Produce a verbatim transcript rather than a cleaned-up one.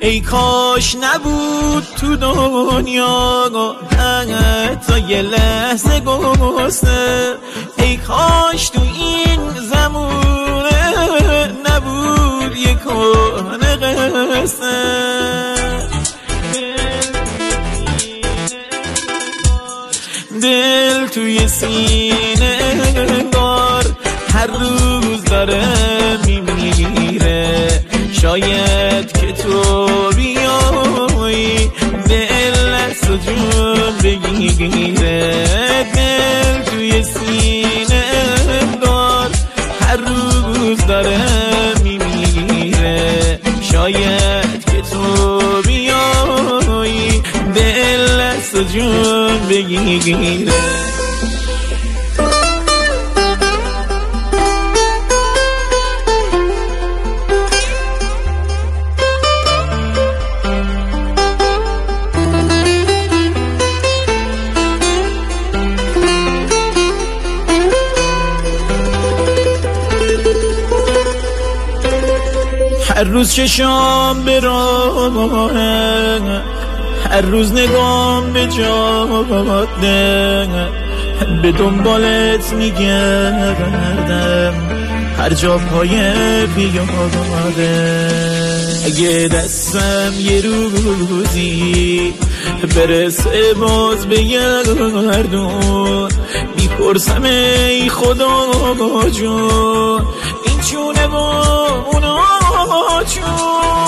ای کاش نبود تو دنیا حتی یه لحظه گسته، ای کاش تو این زمونه نبود یه کهنه قصه. دل توی سینه انگار هر روز داره میمیره، شاید که تو بیایی دل از و جون بگیره. دل توی سینه انگار هر روز داره میمیره، شاید که تو بیایی دل از و جون بگیره. هر روز چشام به راهه، هر روز نگام به جاده، به دنبالت میگردم هر جا پای پیاده. اگه دستم یه روزی برسه باز به گردون، میپرسم ای خدا جون این چونه با اونا چون